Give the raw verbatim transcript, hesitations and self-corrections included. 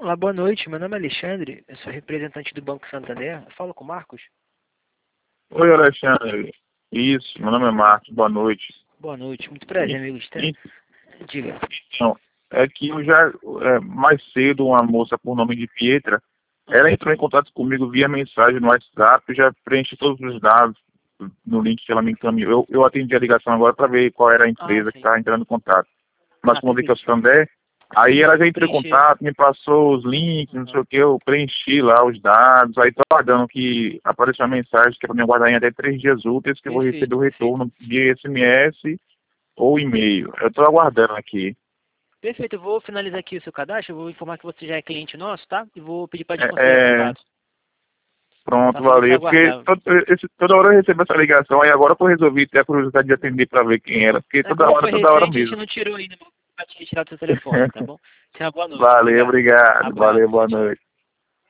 Olá, boa noite. Meu nome é Alexandre, eu sou representante do Banco Santander. Eu falo com o Marcos? Oi, Alexandre. Isso, meu nome é Marcos, boa noite. Boa noite, muito prazer, E- amigo. Está- e- Diga. Então, é que eu já, é, mais cedo, uma moça por nome de Pietra, ela Ah, entrou em contato comigo via mensagem no WhatsApp, eu já preenchi todos os dados no link que ela me encaminhou. Eu, eu atendi a ligação agora para ver qual era a ah, empresa que sim. estava entrando em contato. Mas Ah, como eu vi que é o perfeito. Santander, aí Isso, ela eu já vou entrou em preencher. contato, me passou os links, não sei Aham. o que, eu preenchi lá os dados, aí tô aguardando que apareça uma mensagem que é para me aguardar em até três dias úteis, que eu vou receber Perfeito, o perfeito. retorno via S M S ou e-mail. Eu estou aguardando aqui. Perfeito, eu vou finalizar aqui o seu cadastro, eu vou informar que você já é cliente nosso, tá? E vou pedir para É, desconsiderar é, contato. pronto, Tá? Só você valeu, porque aguardar. todo, esse- toda hora eu recebo essa ligação, aí agora que eu resolvi ter a curiosidade de atender para ver quem era, porque É, toda como hora, foi toda hora recente, a gente mesmo. não tirou ainda para te retirar do seu telefone, tá bom? Tenha uma boa noite. Valeu, Obrigado. obrigado, Abraço. valeu, Tchau, boa tchau. noite.